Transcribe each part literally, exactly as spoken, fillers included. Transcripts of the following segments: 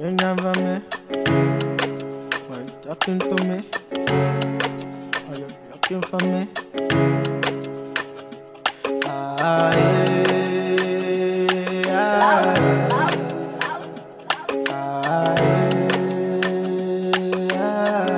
You never me. Why you talking to me? Are you looking for me? Ah, yeah, ah, ah, yeah.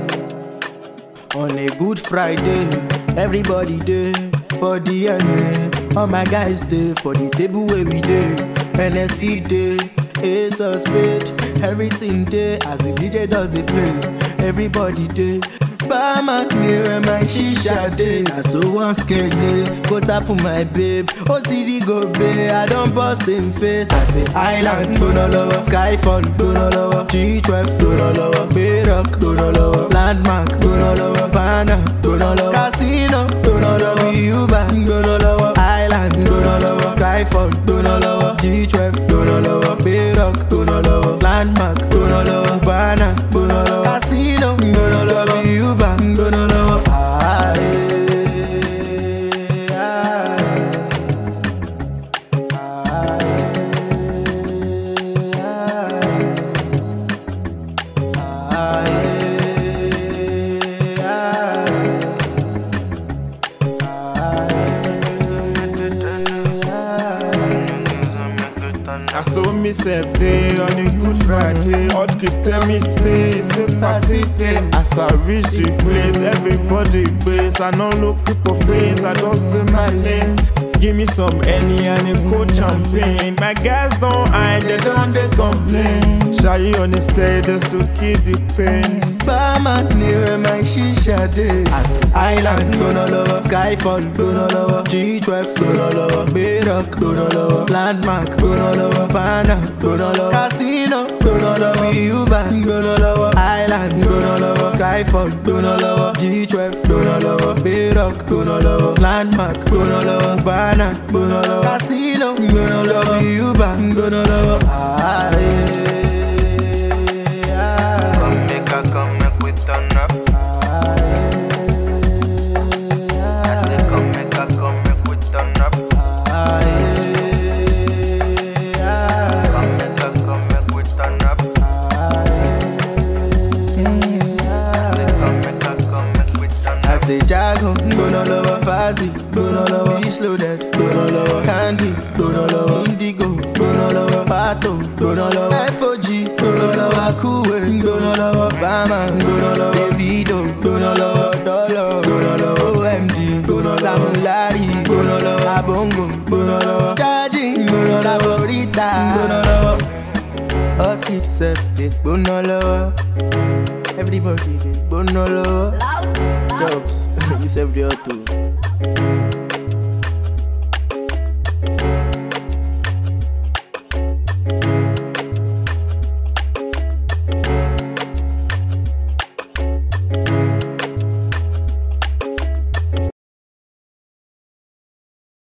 On a Good Friday, everybody day for the end. All my guys day for the table where we day. N S C day, Ace of Spade, everything day as the D J does the play. Everybody day. Barman near my shisha day. I so one scared day. Go tap for my babe. O T D go babe. I don't bust in face. I say Island, don't lower. Skyfall, don't lower. G twelve, don't lower. Bayrock, don't lower. Landmark, don't lower. Banner, don't lower. Casino, don't lower. Uber, don't lower. Island, don't lower. Skyfall, don't lower. G twelve, don't lower. Bayrock, don't lower. Landmark, don't lower. Banner, don't lower. Casino, don't lower. Uber, don't lower. Ah, yeah. I saw myself there on a Good Friday. Hot kid tell me say it's a party day. As I reach the place, everybody praise. I don't look people face, I just do my lane. Give me some Henny and a cold champagne. My guys don't hide, they don't they complain. Shy on the stage just to keep the pain. Barman near my shisha day. As Island, don't lower. Skyfall, don't lower. G twelve, don't lower. Bayrock, don't lower. Landmark, don't lower. Banner, don't lower. Casino, don't lower. Uber, don't lower. Island, don't lower. Skyfall, don't lower. G twelve, don't lower. Bayrock, don't lower. Landmark, don't lower. Banner, don't lower. Casino, don't lower. Uber, don't lower. Ah, yeah. Come make we turn up. I say come make a come make we turn up. Come make a come make we turn up. I say come make a come make we turn up. I say Jago, don't lower. Fazzy, don't lower. Beach loaded, don't lower. Candy, don't lower. Indigo, don't lower. Pato, don't lower. F O G, don't lower. Cool, don't lower. Bama, don't lower. Davido, don't lower. Dollar, don't lower. O M D, don't lower. Samulari, don't lower. Abongo, don't lower. Charging, don't lower. Rita, don't lower. Hot kid self, they don't lower. Everybody, they don't lower. Jobs, you serve the auto.